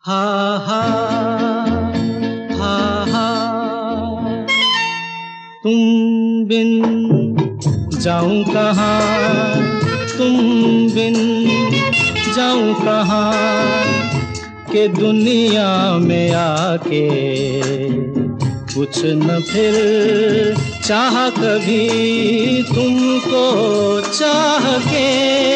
हा हा हा हा तुम बिन जाऊं कहाँ, तुम बिन जाऊं कहाँ के दुनिया में आके कुछ न फिर चाह कभी तुमको चाह के।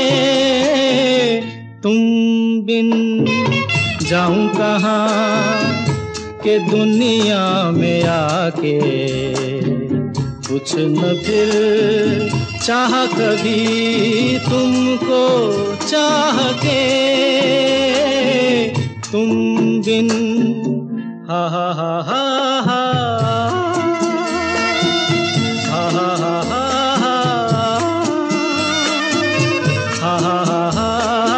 तुम बिन जाऊं कहाँ के दुनिया में आके कुछ न फिर चाह कभी तुमको चाह के। तुम बिन हा हा हा हा हा हा हा हा हा हा हा हा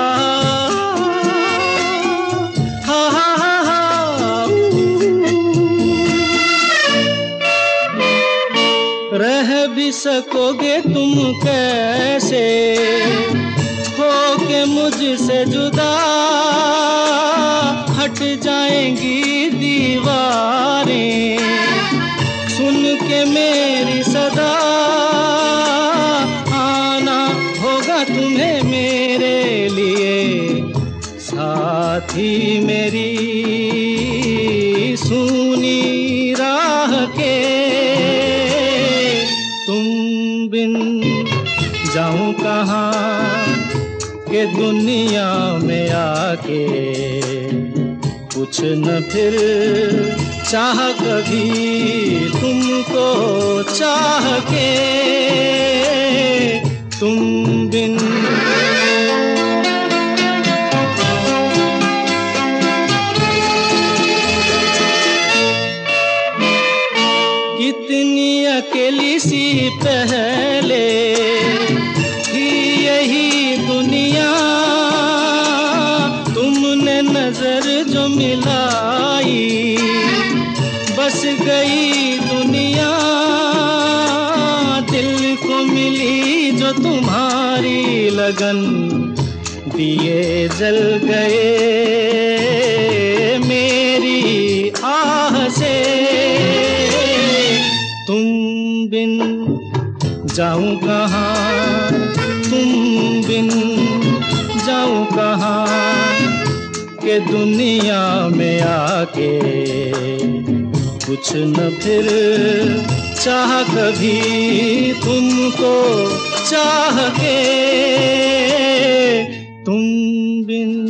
रह भी सकोगे तुम कैसे हो के मुझसे जुदा, हट जाएंगी दीवारें सुन के मेरी सदा। आना होगा तुम्हें मेरे लिए साथी मेरी सुनी राह के। तुम बिन जाऊं कहाँ के दुनिया में आके कुछ न फिर चाह कभी तुमको चाह के। तुम बिन कितनी अकेली सी पहले थी यही दुनिया, तुमने नजर जो मिलाई बस गई दुनिया। दिल को मिली जो तुम्हारी लगन दिए जल गए मेरी आह से। तुम बिन जाऊं कहाँ, तुम बिन जाऊं कहाँ के दुनिया में आके कुछ न फिर चाह कभी तुमको चाह के। तुम बिन